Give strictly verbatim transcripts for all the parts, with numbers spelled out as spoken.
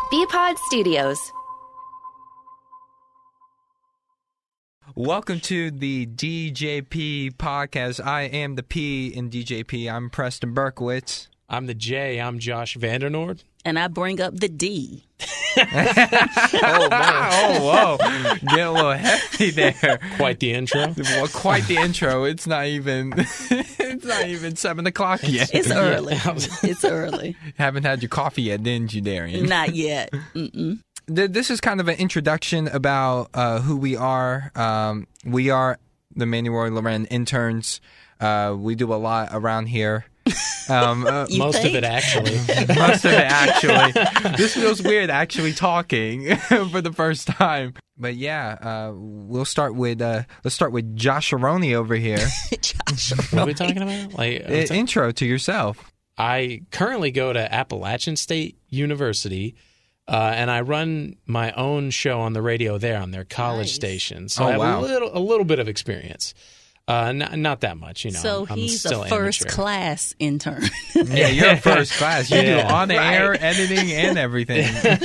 B-Pod Studios. Welcome to the D J P podcast. I am the P in D J P. I'm Preston Berkowitz. I'm the J. I'm Josh Vandernoord. And I bring up the D. oh, man. Oh, whoa. Getting a little hefty there. Quite the intro. Well, quite the intro. It's not even it's not even seven o'clock yet. It's early. It's early. Haven't had your coffee yet, didn't you, Darian? Not yet. Mm-mm. This is kind of an introduction about uh, who we are. Um, we are the Manny Roy Loren interns. Uh, we do a lot around here. Um, uh, most think? of it, actually. most of it, actually. This feels weird, actually talking for the first time. But yeah, uh, we'll start with uh, let's start with Josh Aroni over here. Josh What are we talking about? Like I- intro to yourself. I currently go to Appalachian State University. Uh, and I run my own show on the radio there on their college Nice. station. So Oh, I have wow. a little a little bit of experience. Uh, not, not that much, you know. So I'm he's still a first amateur. class intern. Yeah, you're first class. You Yeah. do on air Right. editing and everything.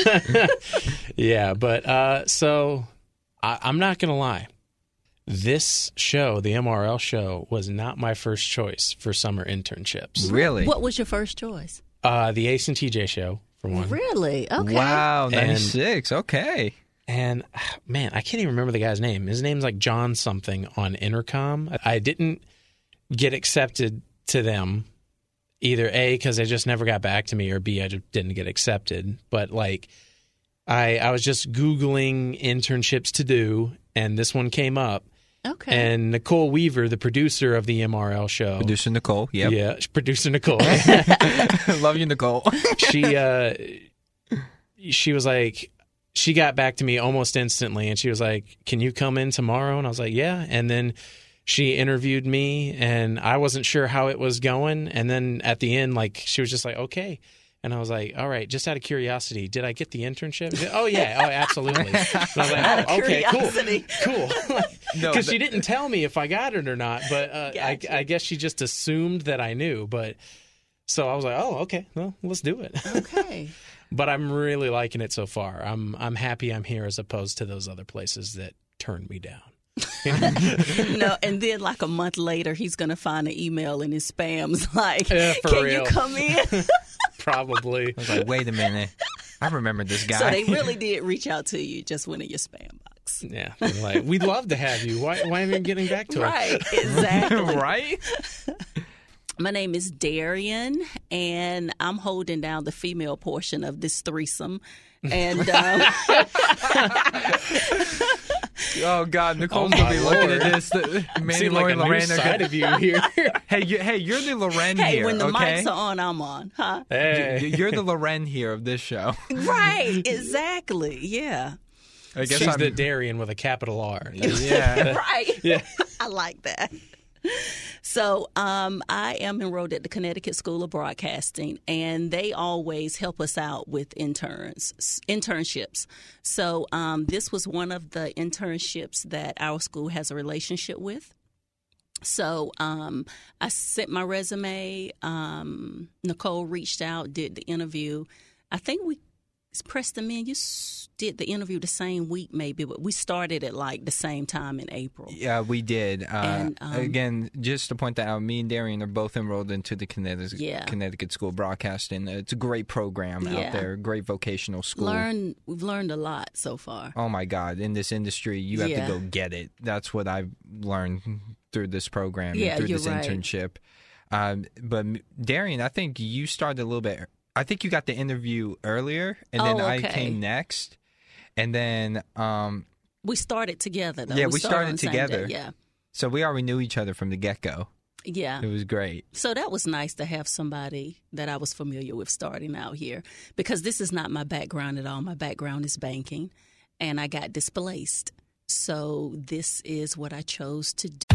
Yeah, but uh, so I, I'm not going to lie. This show, the M R L show, was not my first choice for summer internships. Really? What was your first choice? Uh, the Ace and T J show, for one. Really? Okay. Wow, And- ninety-six. Okay. And man, I can't even remember the guy's name. His name's like John something on Intercom. I didn't get accepted to them, either A, because they just never got back to me, or B, I just didn't get accepted. But like, I I was just Googling internships to do, and this one came up. Okay. And Nicole Weaver, the producer of the M R L show, Producer Nicole. Yep. yeah, producer Nicole, Love you, Nicole. she uh, she was like. She got back to me almost instantly, and she was like, "Can you come in tomorrow?" And I was like, "Yeah." And then she interviewed me, and I wasn't sure how it was going. And then at the end, like, she was just like, "Okay." And I was like, "All right, just out of curiosity, did I get the internship?" She said, "Oh yeah, oh absolutely." And I was like, Out of "Oh, okay, cool, curiosity. cool." No, Because but- she didn't tell me if I got it or not, but uh, I, Gotcha. I guess she just assumed that I knew. But so I was like, "Oh, okay, well, let's do it." Okay. But I'm really liking it so far. I'm I'm happy I'm here as opposed to those other places that turned me down. No, and then like a month later, he's going to find an email in his spams like, Yeah, for can real. you come in? Probably. I was like, wait a minute. I remember this guy. So they really did reach out to you, just went in your spam box. Yeah. They're like, we'd love to have you. Why why aren't you getting back to us? Right, exactly. Right? My name is Darian, and I'm holding down the female portion of this threesome. And um, Oh, God. Nicole's Oh, going to be my looking Lord. at this. The, Manny Seemed like Roy a new Loren are side gonna- of you here. Hey, you, hey, you're the Loren hey, here, when the okay? mics are on, I'm on, huh? Hey. You're the Loren here of this show. Right, exactly. Yeah. I guess She's I'm, the Darian with a capital R. yeah. Right. Yeah. I like that. So um, I am enrolled at the Connecticut School of Broadcasting, and they always help us out with interns, s- internships. So um, this was one of the internships that our school has a relationship with. So um, I sent my resume. Um, Nicole reached out, did the interview. I think we, Preston, man, you s- did the interview the same week maybe, but we started at like the same time in April. Yeah, we did. Uh, And, um, again, just to point that out, me and Darian are both enrolled into the Connecticut, Yeah. Connecticut School of Broadcasting. It's a great program Yeah. out there, great vocational school. Learn, we've learned a lot so far. Oh, my God. In this industry, you have Yeah. to go get it. That's what I've learned through this program Yeah, and through you're this right. internship. Um, but, Darian, I think you started a little bit – I think you got the interview earlier, and then Oh, I okay. came next. And then um, We started together, though. Yeah, we started on the same together. day, Yeah, so we already knew each other from the get-go. yeah. It was great. So that was nice to have somebody that I was familiar with starting out here, because this is not my background at all. My background is banking, and I got displaced. So this is what I chose to do.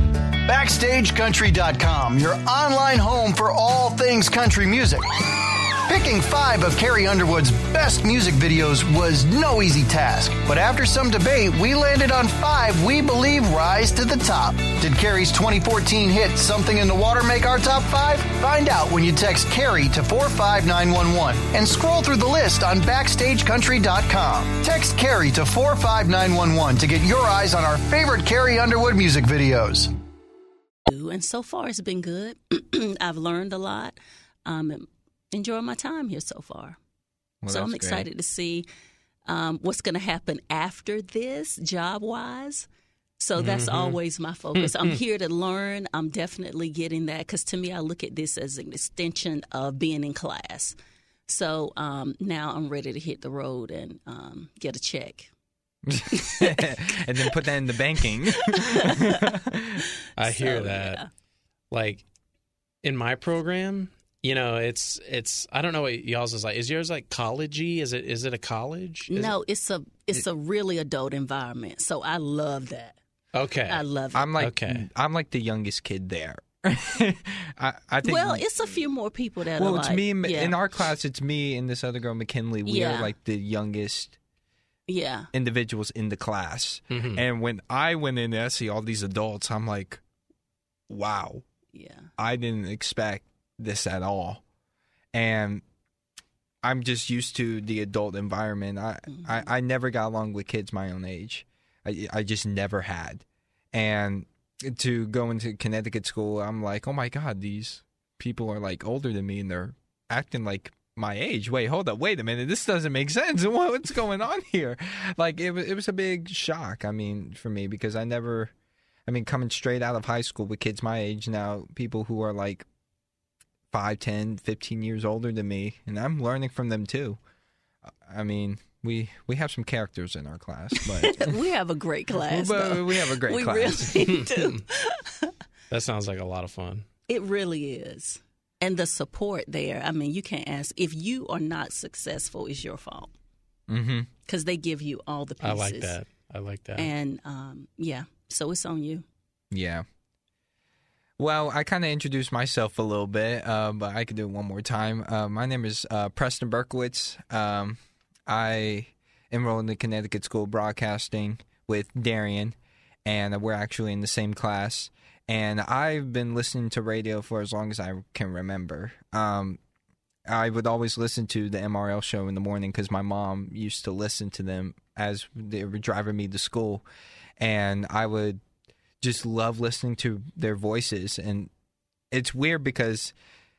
Backstage Country dot com, your online home for all things country music. Picking five of Carrie Underwood's best music videos was no easy task, but after some debate, we landed on five we believe rise to the top. Did Carrie's twenty fourteen hit Something in the Water make our top five? Find out when you text Carrie to four five nine one one and scroll through the list on Backstage Country dot com. Text Carrie to four five nine one one to get your eyes on our favorite Carrie Underwood music videos. And so far, it's been good. I've learned a lot. Um, enjoying my time here so far. Well, so I'm that's excited great. to see um, what's going to happen after this, job-wise. So that's Mm-hmm. always my focus. I'm here to learn. I'm definitely getting that because to me, I look at this as an extension of being in class. So um, now I'm ready to hit the road and um, get a check. And then put that in the banking. I hear So, that. yeah. Like in my program, you know, it's it's I don't know what y'all's is like. Is yours like college-y? Is it is it a college? Is No, it's a it's a really adult environment. So I love that. it- okay. I love it. I'm like Okay. I'm like the youngest kid there. I, I think. well, it's a few more people that well, are it's like, me and- yeah, in our class. It's me and this other girl, McKinley. We Yeah. are like the youngest yeah. individuals in the class. Mhm. And when I went in there, I see all these adults. I'm like, wow, Yeah. I didn't expect this at all. And I'm just used to the adult environment. I, Mm-hmm. I, I never got along with kids my own age. I, I just never had. And to go into Connecticut school, I'm like, oh my God, these people are like older than me and they're acting like my age. Wait, hold up. Wait a minute. This doesn't make sense. What's going on here? Like, it was, it was a big shock, I mean, for me, because I never, I mean, coming straight out of high school with kids my age now, people who are like five, ten, fifteen years older than me, and I'm learning from them too. I mean, we we have some characters in our class, but, We have a great class. but though. we have a great we class. really do. That sounds like a lot of fun. It really is. And the support there, I mean, you can't ask. If you are not successful, it's your fault. Mm-hmm. Because they give you all the I pieces. like that. I like that. And, um, yeah, so it's on you. Yeah. Well, I kind of introduced myself a little bit, uh, but I could do it one more time. Uh, my name is uh, Preston Berkowitz. Um, I enrolled in the Connecticut School of Broadcasting with Darian, and we're actually in the same class. And I've been listening to radio for as long as I can remember. Um, I would always listen to the M R L show in the morning because my mom used to listen to them as they were driving me to school. And I would just love listening to their voices. And it's weird because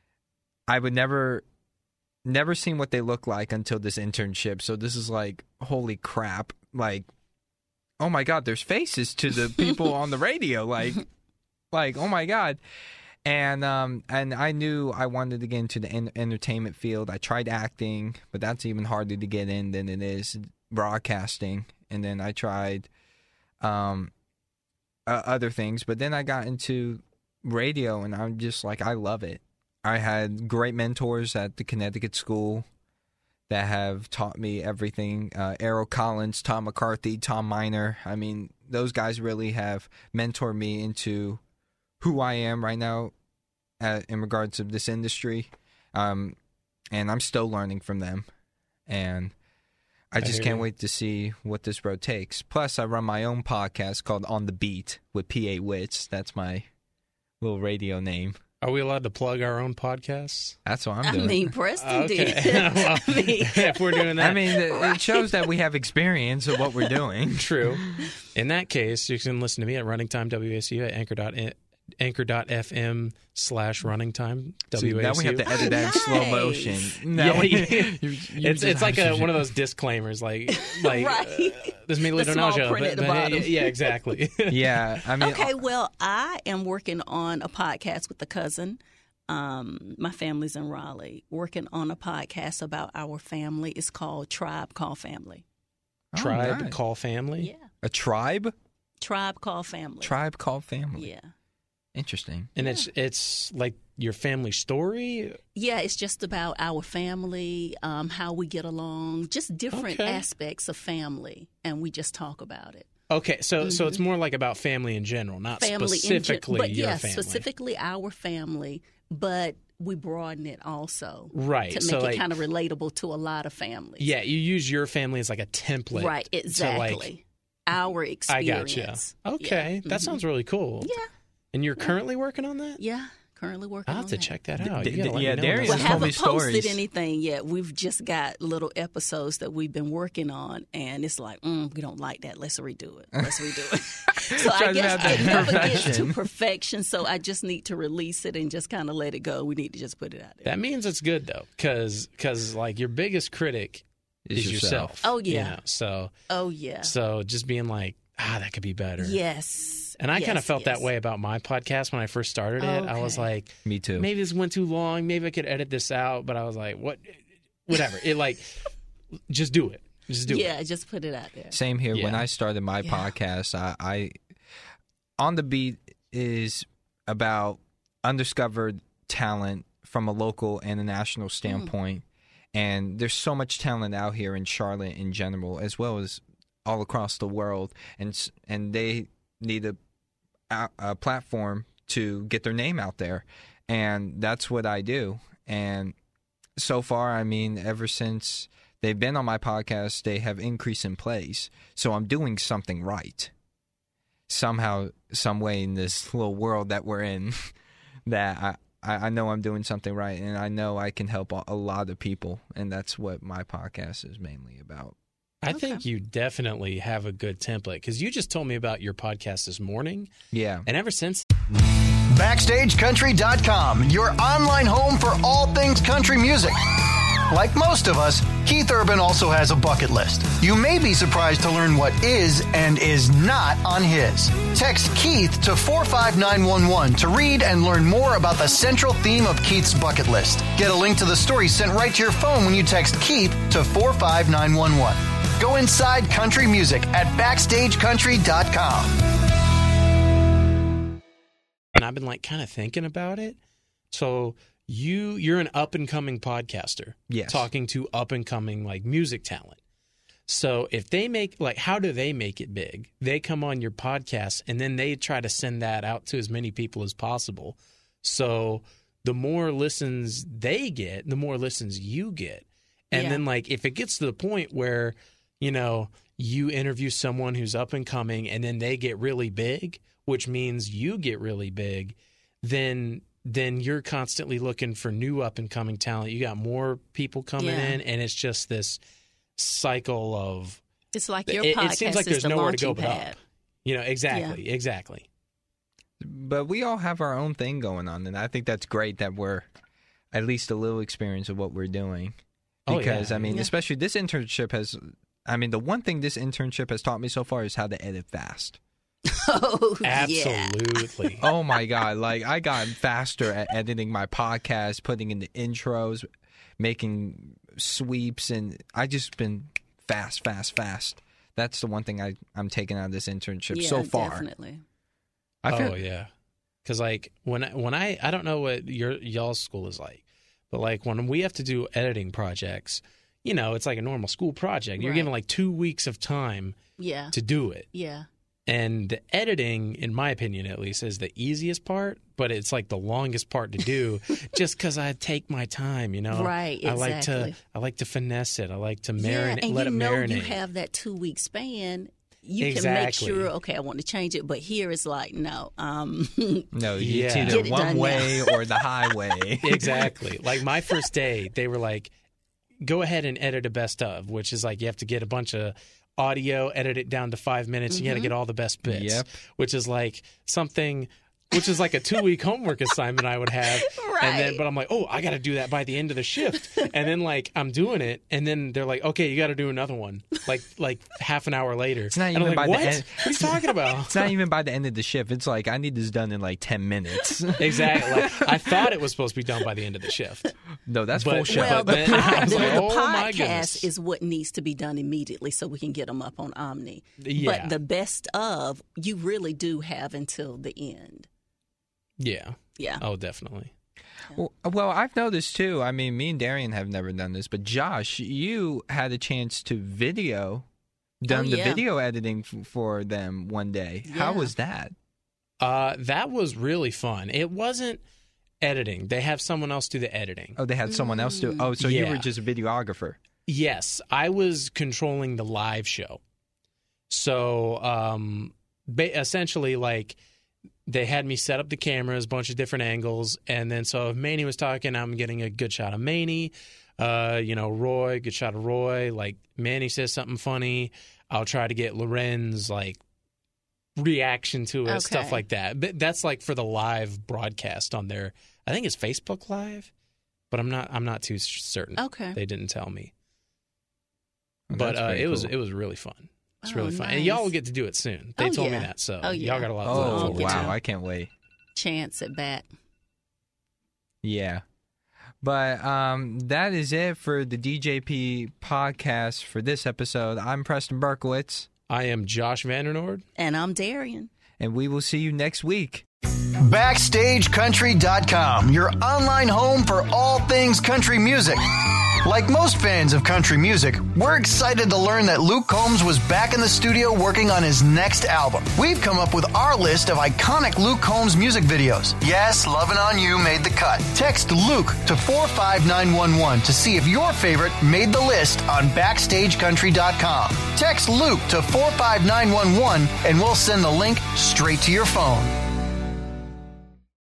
I would never never seen what they look like until this internship. So this is like, holy crap. Like, oh my God, there's faces to the people on the radio. Like, like, oh my God. And um and I knew I wanted to get into the en- entertainment field. I tried acting, but that's even harder to get in than it is broadcasting. And then I tried um uh, other things, but then I got into radio, and I'm just like, I love it. I had great mentors at the Connecticut School that have taught me everything. Uh, Errol Collins, Tom McCarthy, Tom Miner. I mean, those guys really have mentored me into who I am right now uh, in regards to this industry. Um, and I'm still learning from them. And I I just hear can't you. wait to see what this road takes. Plus, I run my own podcast called On the Beat with P A Wits. That's my little radio name. Are we allowed to plug our own podcasts? That's what I'm I doing. mean, Preston Okay. did. Well, I mean, if we're doing that, I mean, it it shows that we have experience of what we're doing. true. In that case, you can listen to me at Running Time W A C U at anchor dot anchor.fm slash running time See, W A C U. now we have to edit that in slow Nice. motion. Now Yeah, we- yeah. you- you It's just it's like have a, to- one of those disclaimers, like like Right. uh, this may lead The to small nausea, print but, at the but bottom. yeah, yeah, exactly. Yeah, I mean, okay, well, I am working on a podcast with a cousin. Um, my family's in Raleigh, working on a podcast about our family. It's called Tribe Call Family. oh, Tribe nice. Call Family. Yeah. A tribe? Tribe Call Family. Tribe called family. Yeah. Interesting. And it's it's like your family story. Yeah, it's just about our family, um, how we get along, just different Okay. aspects of family, and we just talk about it. Okay, so so it's more like about family in general, not family specifically in gen- but your yeah, family. specifically our family, but we broaden it also, Right, to make so, it like- kind of relatable to a lot of families. Yeah, you use your family as like a template. right, to, exactly. like, Our I experience. gotcha. Okay, Yeah. that Mhm. sounds really cool. Yeah, And you're currently working on that? yeah. Currently working I'll have on to that. check that out. D- You gotta d- let yeah, me know Darius when We that's told out. me haven't posted stories. anything yet. We've just got little episodes that we've been working on, and it's like, mm, we don't like that. Let's redo it. Let's redo it. So I Trying to guess have that it never gets to perfection. perfection. So I just need to release it and just kind of let it go. We need to just put it out there. That means it's good though, because like your biggest critic Is is, yourself. yourself. Oh, you yeah. know? So Oh yeah. so just being like, ah, that could be better. Yes. And I kind of Yes, felt yes. that way about my podcast when I first started it. I was Okay. like, Me too. maybe this went too long. Maybe I could edit this out. But I was like, what? Whatever. It like, just do it. Just do it. Yeah, just put it out there. Same here. When Yeah. I started my Yeah. podcast, I, I On the Beat is about undiscovered talent from a local and a national standpoint. And there's so much talent out here in Charlotte in general, as well as all across the world. And s- and they need a, a, a platform to get their name out there. And that's what I do. And so far, I mean, ever since they've been on my podcast, they have increased in plays. So I'm doing something right. Somehow, some way in this little world that we're in, that I, I I know I'm doing something right, and I know I can help a, a lot of people, and that's what my podcast is mainly about. I think you definitely have a good template because you just told me about your podcast this morning. Yeah. And ever since, Backstage Country dot com, your online home for all things country music. Like most of us, Keith Urban also has a bucket list. You may be surprised to learn what is and is not on his. Text Keith to four five nine one one to read and learn more about the central theme of Keith's bucket list. Get a link to the story sent right to your phone when you text Keith to four five nine one one. Go inside country music at Backstage Country dot com. and I've been like kind of thinking about it. So you you're an up and coming podcaster. Yes. Talking to up and coming like music talent. So if they make like how do they make it big? They come on your podcast and then they try to send that out to as many people as possible. So the more listens they get, the more listens you get. And Yeah. then like if it gets to the point where, you know, you interview someone who's up and coming and then they get really big, which means you get really big, then then you're constantly looking for new up and coming talent. You got more people coming Yeah. in and it's just this cycle of It's like your it, podcast it seems like is there's the nowhere to go launching but pad. up. You know, exactly, exactly. But we all have our own thing going on, and I think that's great that we're at least a little experience of what we're doing. Oh, Because, yeah. I mean, Yeah. especially this internship has, I mean, the one thing this internship has taught me so far is how to edit fast. Oh, yeah. Absolutely. Oh my God. Like, I got faster at editing my podcast, putting in the intros, making sweeps, and I just been fast, fast, fast. That's the one thing I, I'm taking out of this internship Yeah, so far. definitely. I feel, Oh yeah, because like when I, when I I don't know what your y'all's school is like, but like when we have to do editing projects, you know, it's like a normal school project. You're Right. given like two weeks of time Yeah, to do it, yeah. and the editing, in my opinion at least, is the easiest part, but it's like the longest part to do, just because I take my time. You know, Right, I like to exactly. I like to finesse it. I like to Yeah, marinate, and let you it know marinate. you have that two week span. You can Exactly. make sure, okay, I want to change it, but here it's like, no. Um, no, it's Yeah. either Get it one done way or the highway. Exactly. Like my first day, they were like, go ahead and edit a best of, which is like you have to get a bunch of audio, edit it down to five minutes. You got to get all the best bits, Yep. which is like something, which is like a two week homework assignment I would have. And then, Right. but I'm like, oh, I got to do that by the end of the shift. And then like I'm doing it, and then they're like, okay, you got to do another one, like like half an hour later. It's not and I'm even like, by the what? end- What are you talking about? It's not even by the end of the shift. It's like, I need this done in like ten minutes. Exactly. Like, I thought it was supposed to be done by the end of the shift. No, that's But- full shift. well, the, then pod- I was the, like, the oh, my goodness. podcast is what needs to be done immediately so we can get them up on Omni. Yeah. But the best of, you really do have until the end. Yeah. Yeah. Oh, definitely. Well, well, I've noticed too. I mean, me and Darian have never done this, but Josh, you had a chance to video done Oh, the yeah. video editing f- for them one day. How Yeah. was that? Uh, that was really fun. It wasn't editing. They have someone else do the editing. Oh, they had someone else do. Oh, so you Yeah. were just a videographer. Yes, I was controlling the live show. So, um, ba- essentially, like, they had me set up the cameras, a bunch of different angles, and then so if Manny was talking, I'm getting a good shot of Manny. Uh, you know, Roy, good shot of Roy. Like, Manny says something funny, I'll try to get Loren's, like, reaction to it, Okay. stuff like that. But that's like for the live broadcast on their, I think it's Facebook Live, but I'm not, I'm not too certain. Okay. They didn't tell me. Well, But that's uh, pretty it was cool. it was really fun. It's Oh, really fun, and nice. y'all will get to do it soon. They Oh, told me yeah. that, so Oh, yeah. y'all got a lot to look Oh, I'll forward get wow. to. I can't wait. Chance at bat. Yeah. But um, that is it for the D J P podcast for this episode. I'm Preston Berkowitz, I am Josh Vandernoord. And I'm Darian. and we will see you next week. Backstage Country dot com, your online home for all things country music. Like most fans of country music, we're excited to learn that Luke Combs was back in the studio working on his next album. We've come up with our list of iconic Luke Combs music videos. Yes, Lovin' On You made the cut. Text Luke to four five nine one one to see if your favorite made the list on Backstage Country dot com. Text Luke to four five nine one one and we'll send the link straight to your phone.